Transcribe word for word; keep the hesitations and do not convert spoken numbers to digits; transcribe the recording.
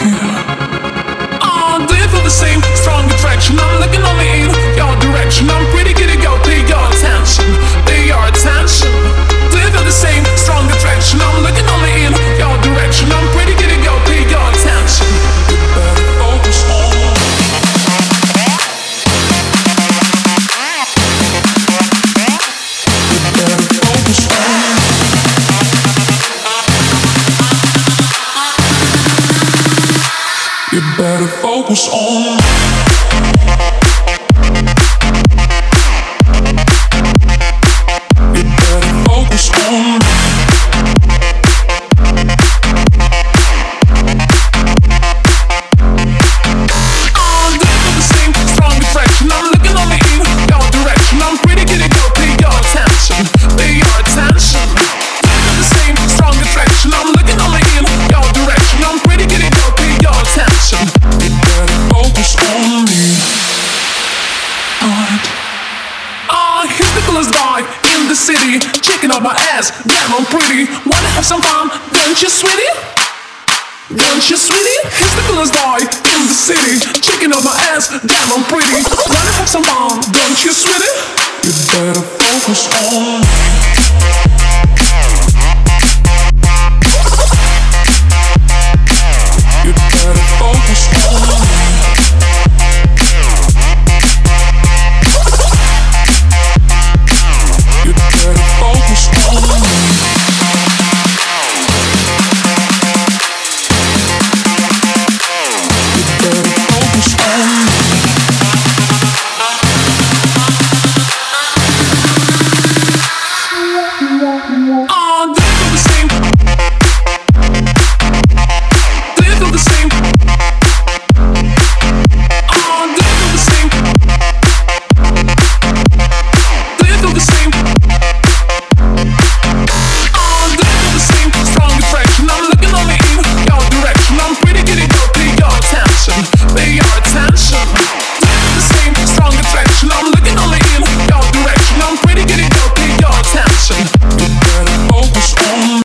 Oh, do you feel the same strong attraction? I'm looking only in your direction. I'm pretty good to go. Pay your attention. Pay your attention. Do you feel the same strong attraction? I'm looking only in your direction. I'm pretty good to go. Pay your attention. You better focus on. You better focus on. You better focus on. You better focus on. Oh, do you feel the same strong attraction? I'm looking only in your direction. I'm pretty good to go. Pay your attention. Pay your attention. Do you feel the same strong attraction? I'm looking only in your direction. I'm pretty good to go. Pay your attention. You better focus on me. Alright. Oh, here's the coolest guy in the city, checking out my ass, damn I'm pretty. Wanna have some fun, don't you, sweetie? Don't you, sweetie? Here's the coolest guy in the city, checking out my ass, damn I'm pretty. Wanna have some fun, don't you, sweetie? You better focus on. You better focus on. You better focus on. You better focus on. Oh,